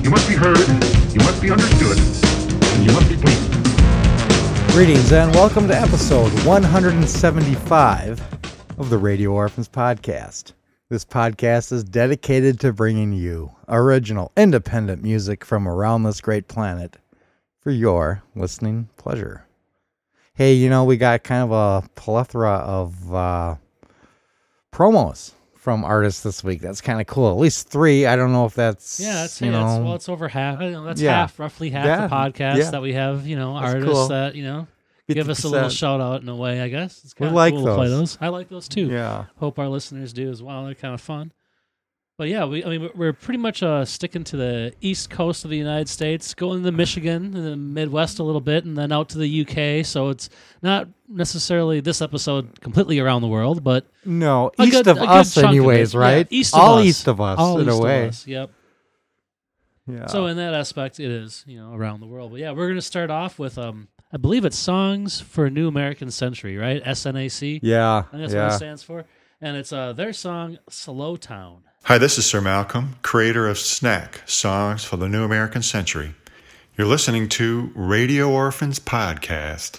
You must be heard, you must be understood, and you must be pleased. Greetings and welcome to episode 175 of the Radio Orphans Podcast. This podcast is dedicated to bringing you original, independent music from around this great planet for your listening pleasure. Hey, we got kind of a plethora of promos from artists this week. That's kind of cool. At least 3. I don't know if that's it's over half. That's roughly half the podcast that we have. Artists cool. That give us a little shout out in a way. I guess it's kind of cool to play those. I like those too. Yeah. Hope our listeners do as well. They're kind of fun. But yeah, we're pretty much sticking to the east coast of the United States, going to Michigan and the Midwest a little bit, and then out to the UK. So it's not necessarily this episode completely around the world, but no, east of us anyways, right? Yeah, east of us. All in a way. Yep. Yeah. So in that aspect, it is around the world. But yeah, we're going to start off with I believe it's Songs for a New American Century, right? SNAC. Yeah. I think that's what it stands for, and it's their song "Slow Town." Hi, this is Sir Malcolm, creator of SNAC, Songs for the New American Century. You're listening to Radio Orphans Podcast.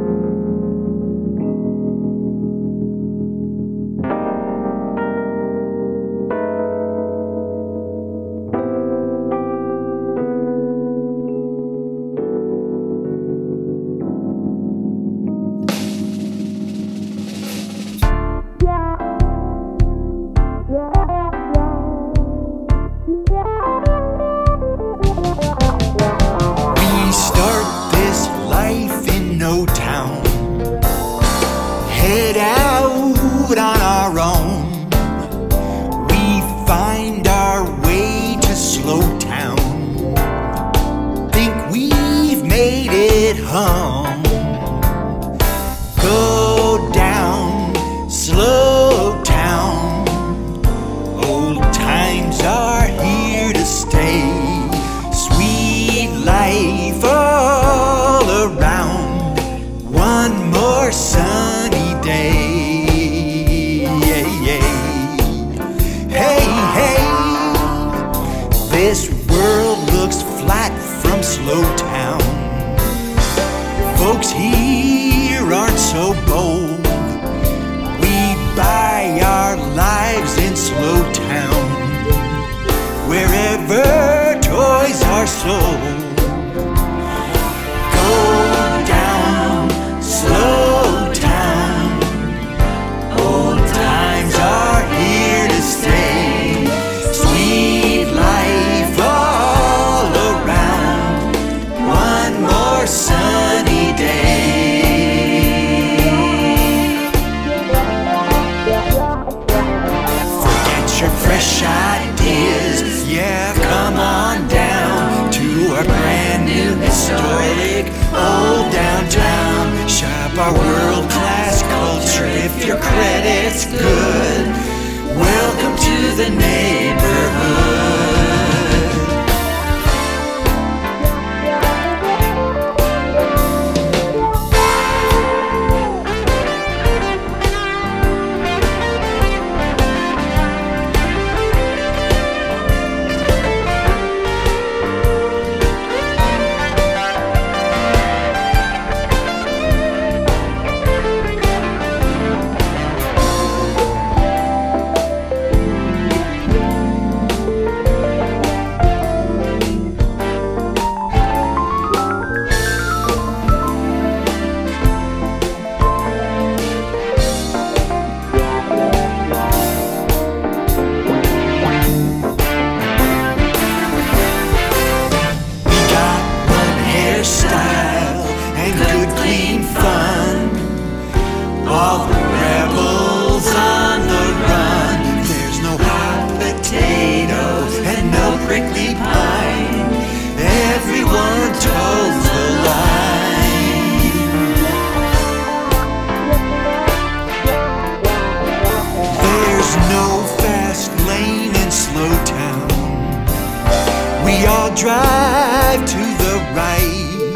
Drive to the right,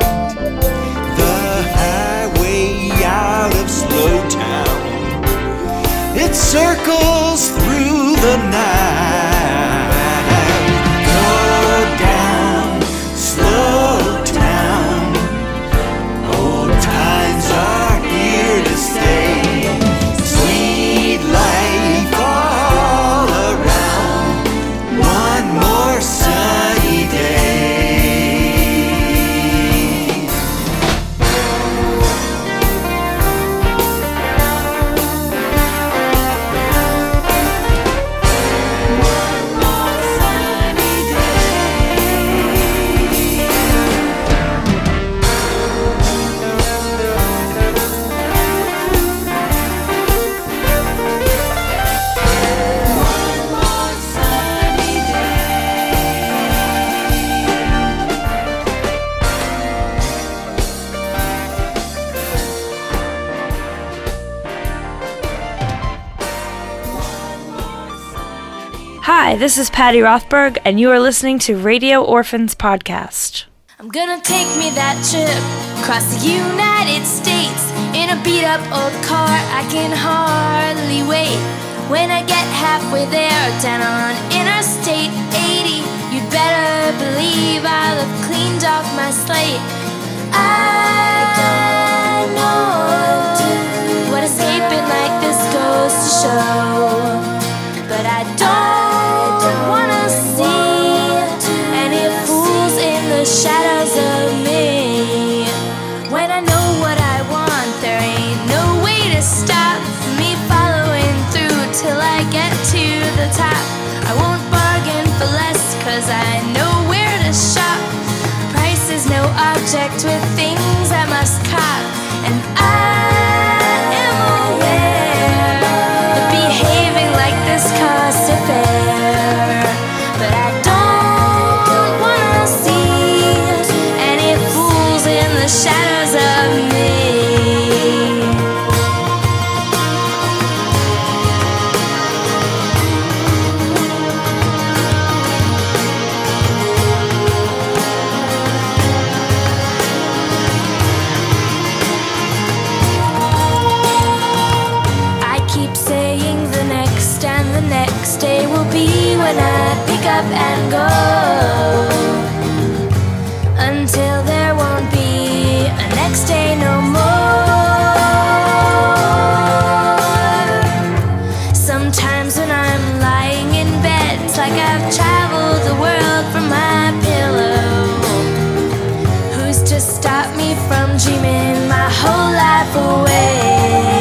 the highway out of Slowtown. It circles through the night. Go down Hi, this is Patty Rothberg, and you are listening to Radio Orphans Podcast. I'm gonna take me that trip across the United States in a beat-up old car. I can hardly wait. When I get halfway there, down on Interstate 80, you'd better believe I'll have cleaned off my slate. I know what escaping like this goes to show, but I don't wanna see any fools in the shadows of me. When I know what I want, there ain't no way to stop me following through till I get to the top. I won't bargain for less, 'cause I know where to shop. Price is no object with things I must cop, and I am aware that behaving like this costs a fare. But I don't wanna see any fools in the shadows of me. I keep saying the next and the next day will be when I pick up and go, until there won't be a next day no more. Sometimes when I'm lying in bed, it's like I've traveled the world from my pillow. Who's to stop me from dreaming my whole life away?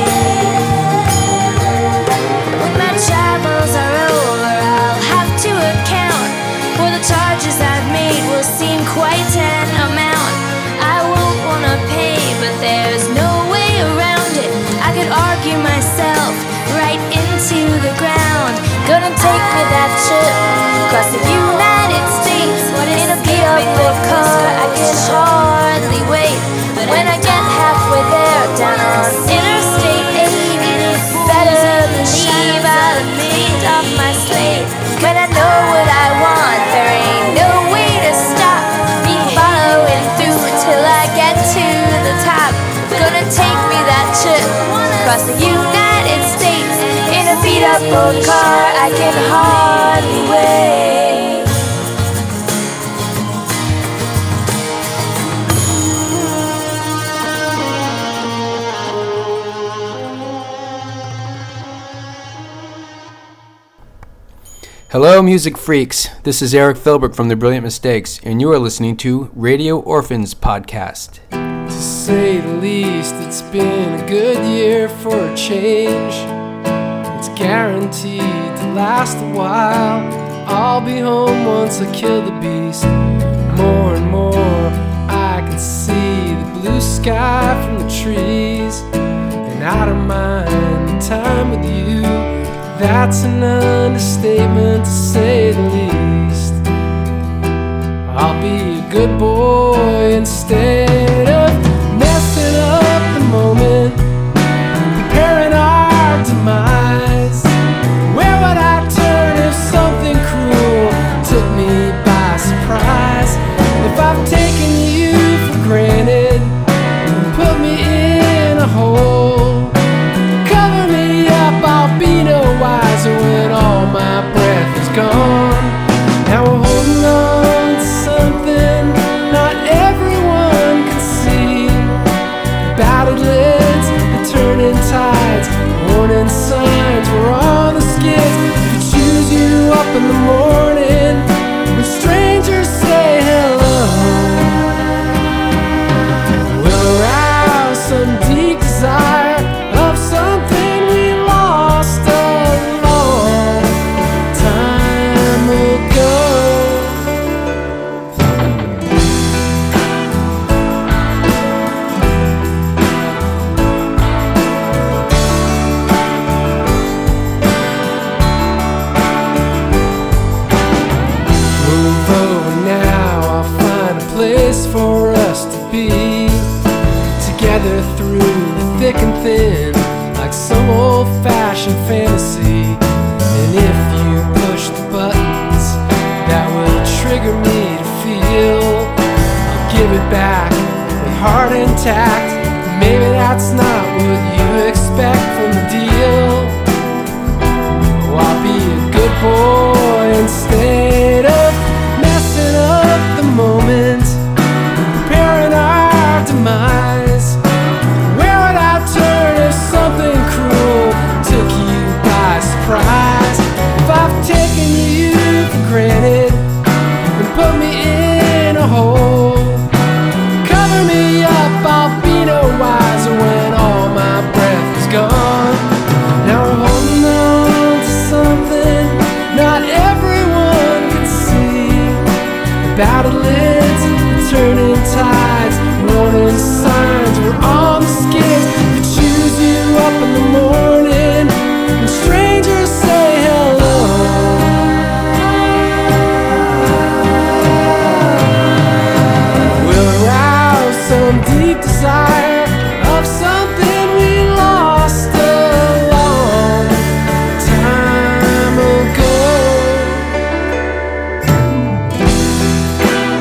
When my travels are over, I'll have to account for the charges I've made. Will seem quite an amount I won't wanna pay, but there's no way around it. I could argue myself right into the ground. Gonna take me that trip across the United States in a beat-up car. I can hardly wait. But when I get halfway there, down on Interstate 80, better believe I'll have cleaned off my slate. When I know what I want, there ain't no way to stop me following through till I get to the top. Gonna take me that trip across the United States in a beat-up old car. I can hardly wait. Hello, music freaks. This is Eric Filbert from The Brilliant Mistakes, and you are listening to Radio Orphans Podcast. To say the least, it's been a good year for a change. It's guaranteed to last a while. I'll be home once I kill the beast. More and more, I can see the blue sky from the trees. And I don't mind the time with you. That's an understatement to say the least. I'll be a good boy instead of messing up the moment, preparing our demise. Where would I turn if something cruel took me by surprise? If I've taken you for granted and put me in a hole, cover me up, I'll be no wiser when all my breath is gone. Now we're holding on to something not everyone can heart intact. Maybe that's not what you expect from the deal. Oh, I'll be a good boy instead of messing up the moment, preparing our demise. Where would I turn if something cruel took you by surprise? If I've taken you for granted and put me in a hole, cover me up, I'll be no wiser when all my breath is gone. Now I'm holding on to something not everyone can see. Battered lids, turning tides, warning signs, we're on the skids. We choose you up in the morning and strangers say hello. We'll arouse some deep desire of something we lost a long time ago.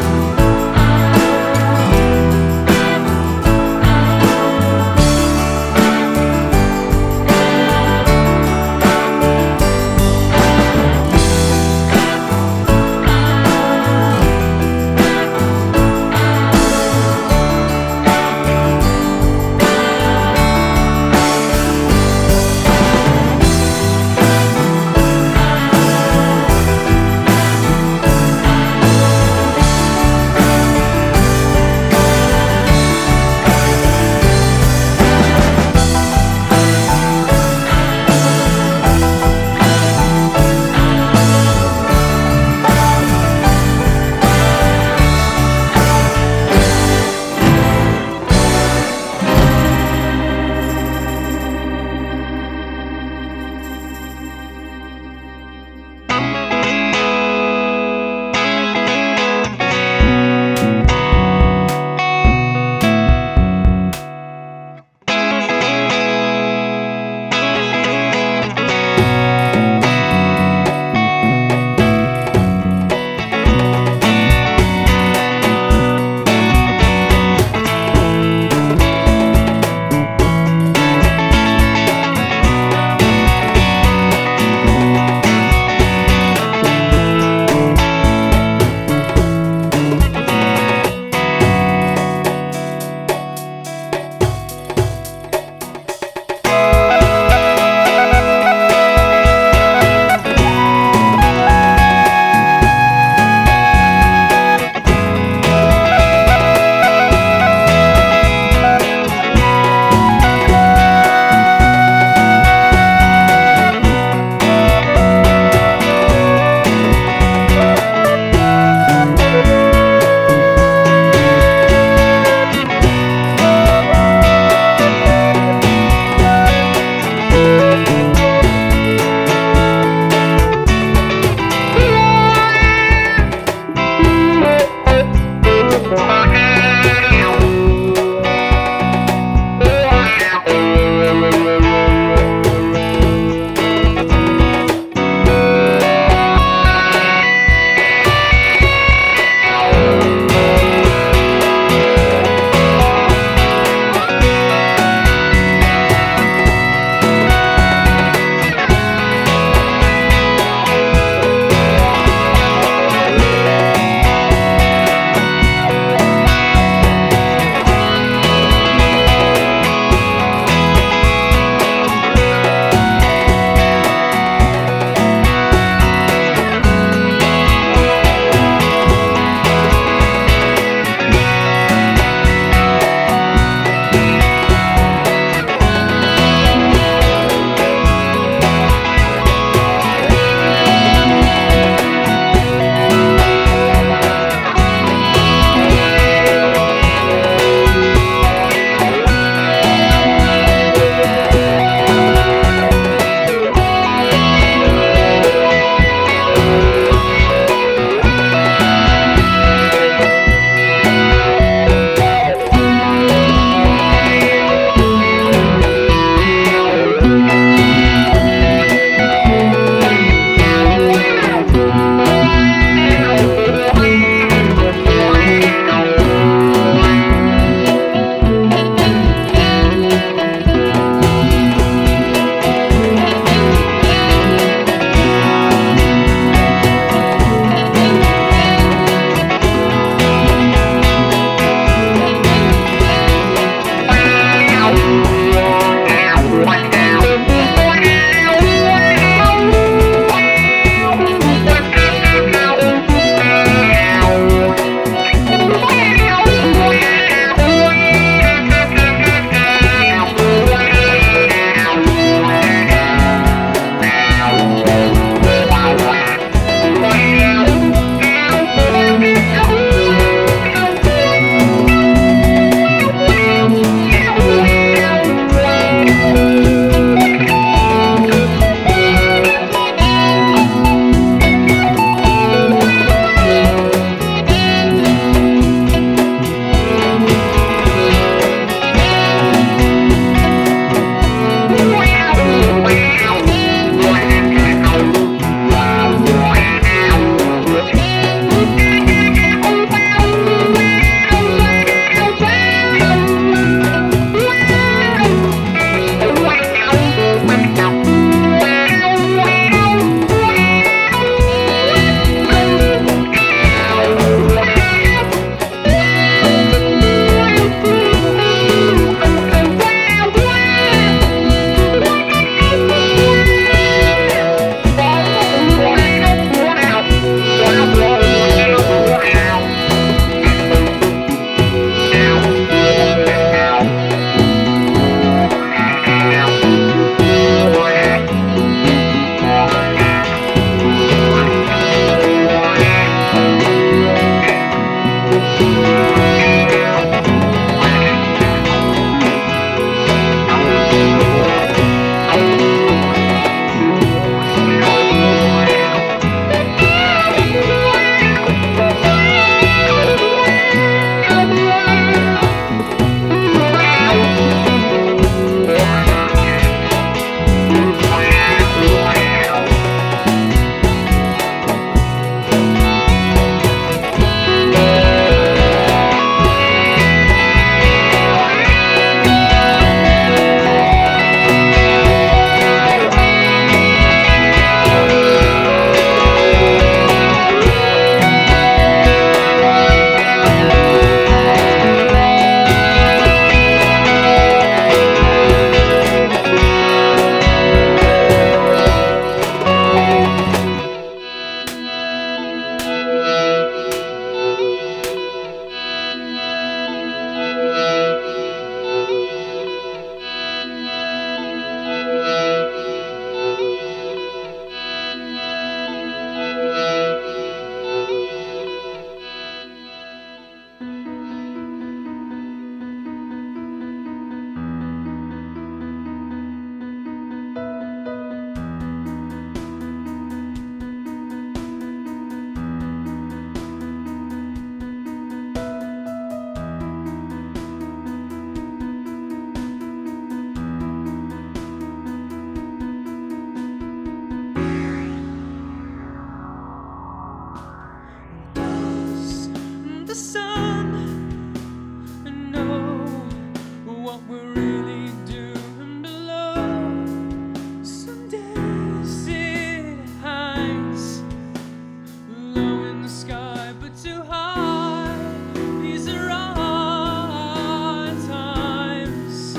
too hard. These are our times.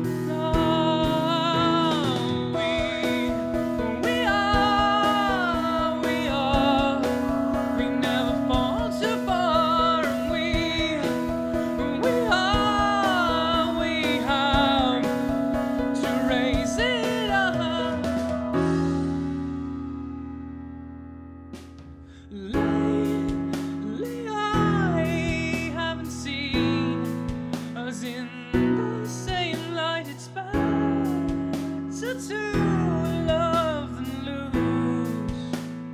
Oh, we are. We never fall too far. We have to raise it up. Lately I haven't seen us in the same light. It's better to love than lose.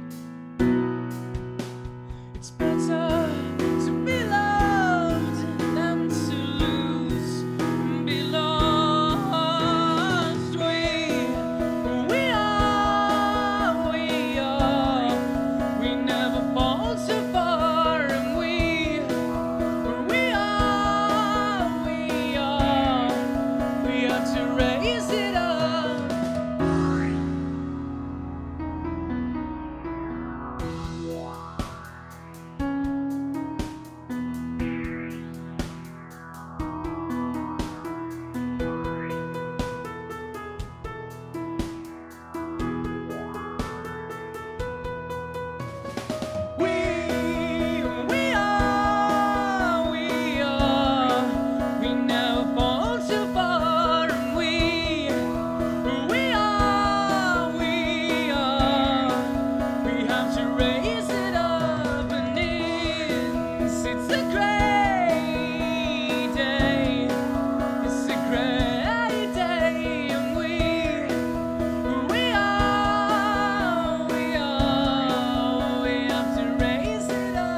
It's better to be loved than to lose and be lost. We are. We never fall too far, and we have to raise it up. We never fall too far, and we have to raise it up, and it's a great day. It's a great day, and we have to raise it up.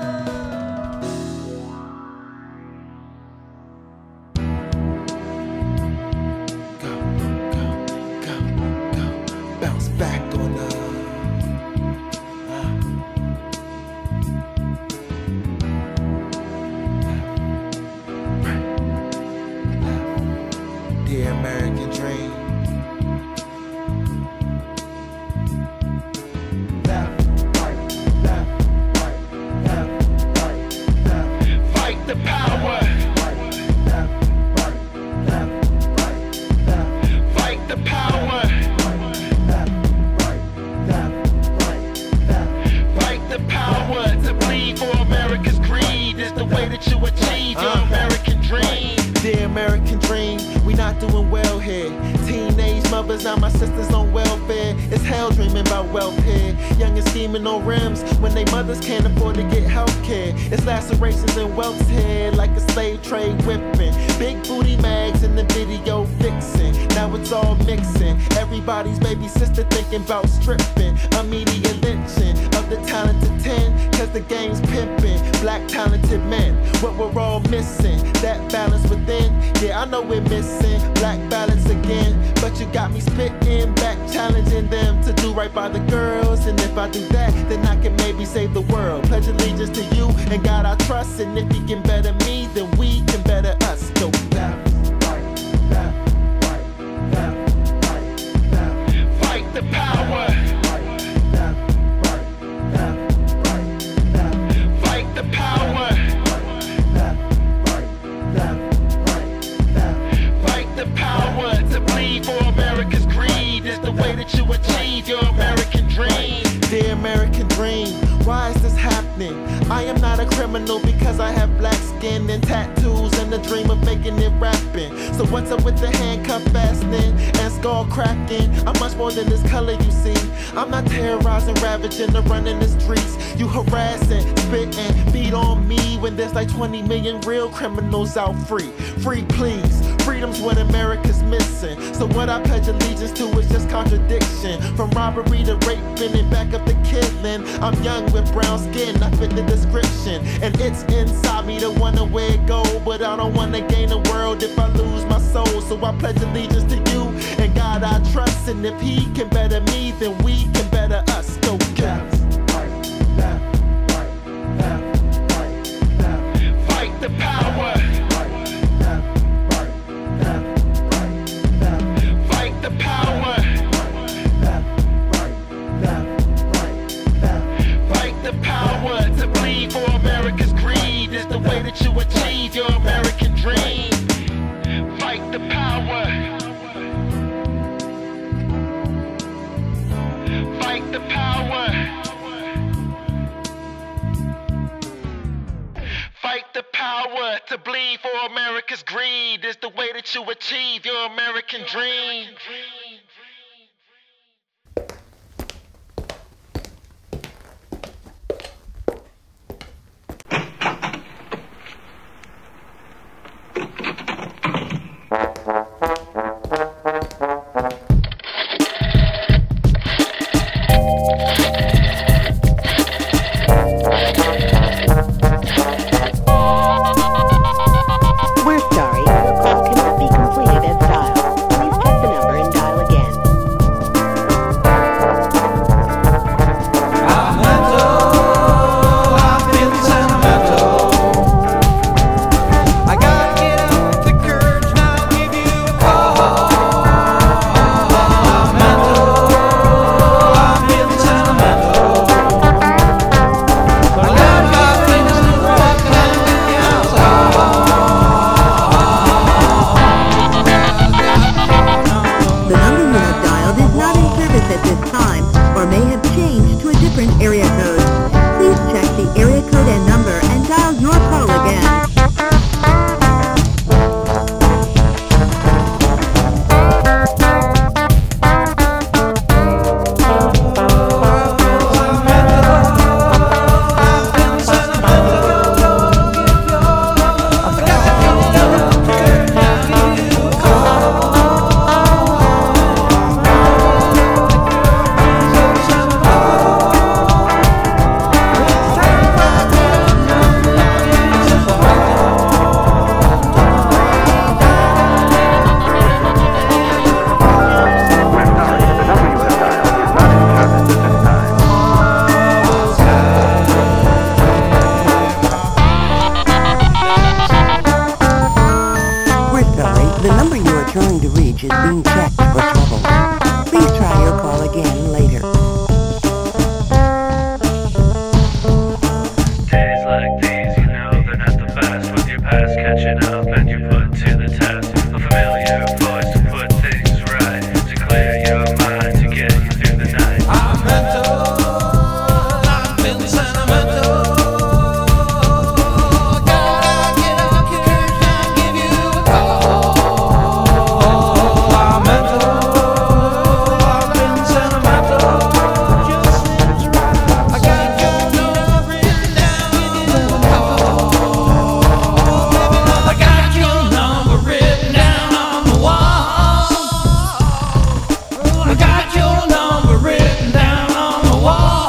Go. Bounce back on the American dream. Fight the power. Fight the power. Fight the power to bleed for America's greed is the way that you achieve your American dream. The American dream, we not doing well here. Teenage mothers, now my sisters on welfare. It's hell dreaming about welfare. Young and scheming on rims when they mothers can't afford to get health care. It's lacerations and welts here like a slave trade whipping. Big booty mags in the video vixen. Now it's all mixing. Everybody's baby sister thinking about stripping. Immediate lynching of the talented 10, cause the game's pimping. Black talented men, what we're all missing. That balance within, yeah I know we're missing. Black balance again, but you got me spitting back, challenging them to do right by the girls. And if I do that, then I can maybe save the world. Pledge allegiance to you and God I trust. And if he can better me, then we can better us. Go left, right, left, right, left, right, left. Fight the power. Fight the power. Fight the power to bleed for America's greed is the way that you achieve your American dream. The American dream, why is this happening? I am not a criminal because I have black skin and tattoos and the dream of making it rapping. So what's up with the handcuff fastening and skull cracking? I'm much more than this color you see. I'm not terrorizing, ravaging, or running the streets. You harassing, spitting, beat on me when there's like 20 million real criminals out free. Free please, freedom's what America's missing. So what I pledge allegiance to is just contradiction. From robbery to raping and back up to killing. I'm young with brown skin, I fit the description. And it's inside me to wanna where it go, but I don't wanna gain the world if I lose my soul. So I pledge allegiance to you and God I trust. And if he can better me, then we can better us. Go left, right, left, right, left, right, left. Fight the power. Fight the power. Fight the power to bleed for America. to bleed for America's greed is the way that you achieve your American dream. We're sorry, your call cannot be completed as dialed. Please check the number and dial again. The number you have dialed is not in service at this time or may have changed to a different area code. Please check the area code and number and dial your call again. We're sorry, the number you are trying to reach is being checked for trouble. Please try your call again later. Days like these, you know they're not the best. With your past catching up and you're put to the test. A familiar voice to put things right, to clear your mind, to get you through the night. I'm mental, I'm feeling sentimental. Gotta get up your courage and give you a call. I'm mental, I'm feeling sentimental. Just seems right. I got your number written down in the call. I got your number written down on the wall. I got your number written down on the wall.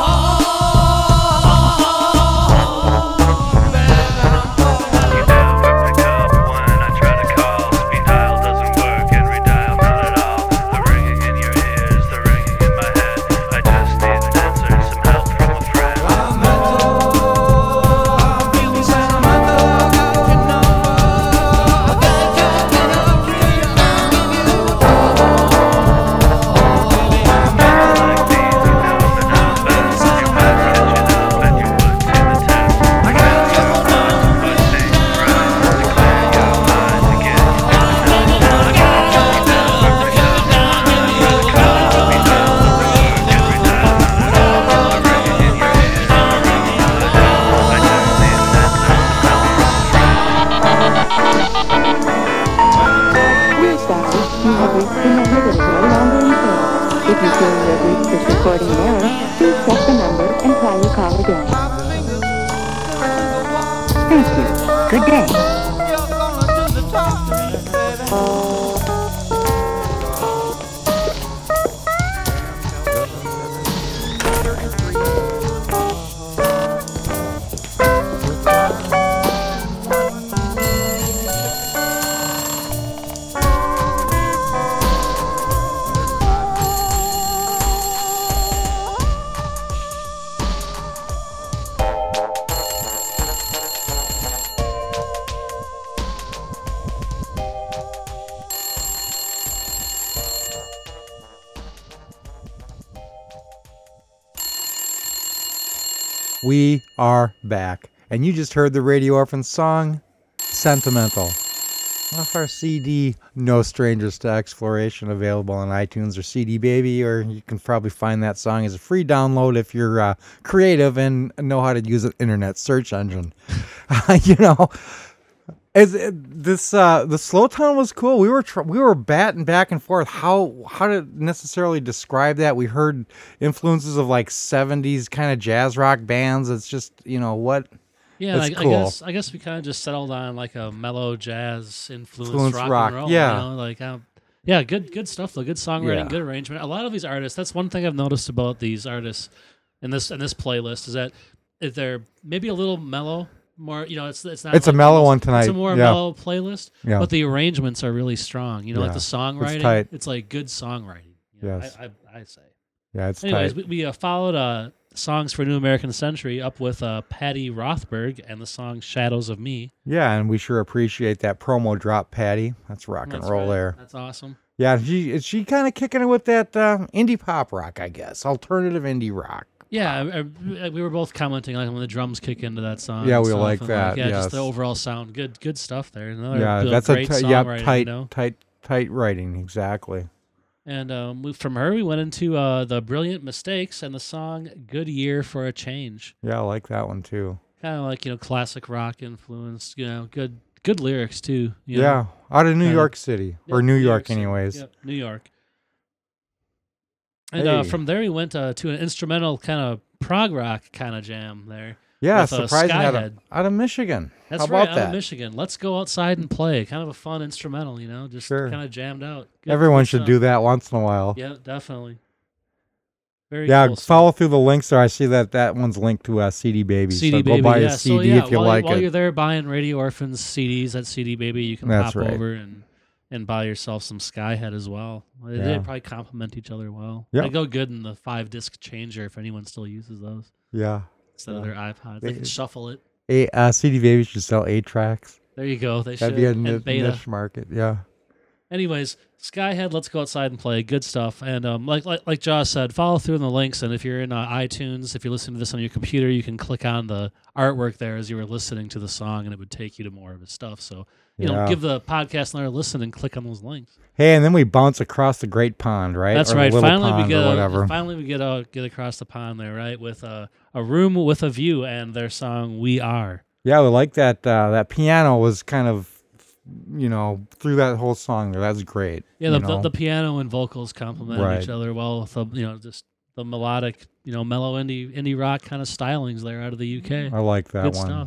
You never pick up when I try to call. Speed dial doesn't work and redial not at all. The ringing in your ears, the ringing in my head. I just need an answer, some help from a friend. I'm mental, I'm feeling sentimental. I got your number, I got your number, I'll give you a call. Baby, I'm mental like these, you know they're not best. Your past catching up and you're put to the test. I got your number, put things right, to clear your mind, to get you through the night. I got your number written down in the call. Speed dial doesn't work and redial not at all. The ringing in your ears, the ringing in my head. I just need an answer, some help from a friend. We're sorry, you have reached a number that is no longer in service. If you feel you have reached this recording in error, please check the number and try your call again. Thank you. Good day. We are back, and you just heard the Radio Orphans song, Sentimental, off our CD, No Strangers to Exploration, available on iTunes or CD Baby, or you can probably find that song as a free download if you're creative and know how to use an internet search engine. You know, The slow tone was cool. We were batting back and forth how to necessarily describe that. We heard influences of like 70s kind of jazz rock bands. It's just, what. Yeah, That's cool. I guess we kind of just settled on like a mellow jazz influenced Influence rock, rock, and roll. yeah. Yeah, good stuff though. Good songwriting, Yeah. good arrangement. A lot of these artists. That's one thing I've noticed about these artists in this playlist is that if they're maybe a little mellow, more it's not. It's a like mellow almost- one tonight. It's a more Yeah. mellow playlist. Yeah. But the arrangements are really strong. Like Yeah. the songwriting. tight. It's like good songwriting. Yes. I say. Yeah, it's Anyways, tight. we followed Songs for New American Century up with Patty Rothberg and the song Shadows of Me. Yeah, and we sure appreciate that promo drop, Patty. That's rock and That's roll right. there. That's awesome. Yeah, she kind of kicking it with that indie pop rock, I guess. Alternative indie rock. Yeah, we were both commenting like when the drums kick into that song. Yeah, and we stuff, like and, that, yeah, yes. just the overall sound. Good stuff there. Another Yeah, that's great songwriting, tight writing, exactly. And from her, we went into the Brilliant Mistakes and the song "Good Year for a Change." Yeah, I like that one too. Kind of like classic rock influence. Good lyrics too. Yeah, out of New York City, Yep, or New York City. anyways. Yep, New York. And Hey. from there, we went to an instrumental kind of prog rock kind of jam there. Yeah, with, surprising Skyhead. out of Michigan. That's How right, about out that? of Michigan. Let's go outside and play. Kind of a fun instrumental, just Sure. kind of jammed out. Good- Everyone good should stuff. do that once in a while. Yeah, definitely. Very Yeah, cool stuff. follow through the links there. I see that one's linked to CD Baby. CD so Baby, go buy yeah. a CD so, yeah, if you while, like while it. you're there buying Radio Orphans CDs at CD Baby, you can That's pop right. over and buy yourself some Skyhead as well. They Yeah. probably complement each other well. Yep. They go good in the 5-disc changer if anyone still uses those Yeah. instead of their iPods. They can shuffle it. CD Baby should sell 8 tracks. There you go. They That'd should. be a And beta. niche market. Yeah. Anyways, Skyhead, let's go outside and play. Good stuff. And like Josh said, follow through in the links. And if you're in iTunes, if you're listening to this on your computer, you can click on the artwork there as you were listening to the song, and it would take you to more of his stuff. So, Yeah. give the podcast another listen and click on those links. Hey, and then we bounce across the Great Pond, right? That's Or right. the Little Finally, Pond or whatever. get across the pond there, right? With a room with a view and their song "We Are." Yeah, we like that. That piano was kind of, through that whole song there. That's great. Yeah, the piano and vocals complement Right. each other well with just the melodic, mellow indie rock kind of stylings there out of the UK. I like that Good one. stuff.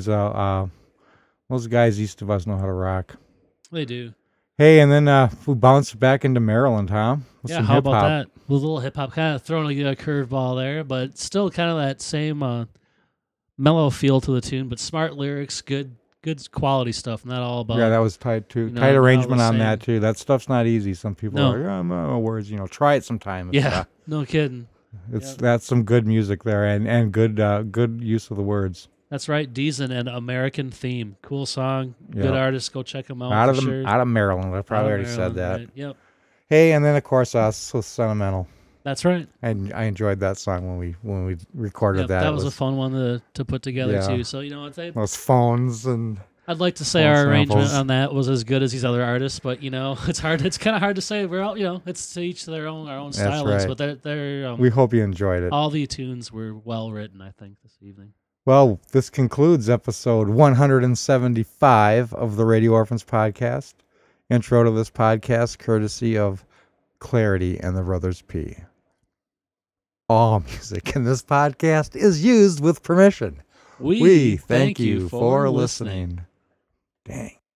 Those guys east of us know how to rock. They do. Hey, and then we bounced back into Maryland, huh? With Yeah, some how about hip-hop. that? A little hip hop, kind of throwing a curveball there, but still kind of that same mellow feel to the tune, but smart lyrics, good quality stuff, not all about. Yeah, that was tight too. you know, Tight not all arrangement the on same. that too. That stuff's not easy. Some people No. are, I don't know words. Try it sometime. Yeah, no kidding. That's some good music there, and good use of the words. That's right, Deezen and American Theme, cool song, Yeah. good artist. Go check them out. Out for of sure. out of Maryland. I probably Out of already said Maryland, that. right, yep. Hey, and then of course so Sentimental. That's right. And I enjoyed that song when we recorded Yep, that. that It was a fun one to put together Yeah. too. So those phones and. I'd like to say phone our arrangement samples. on that was as good as these other artists, but it's hard. It's kind of hard to say. We're all it's to each their own our own That's stylings, right. but they're We hope you enjoyed it. all the tunes were well written. I think this evening. Well, this concludes episode 175 of the Radio Orphans podcast. Intro to this podcast courtesy of Clarity and the Brothers P. All music in this podcast is used with permission. We thank you for listening. Dang.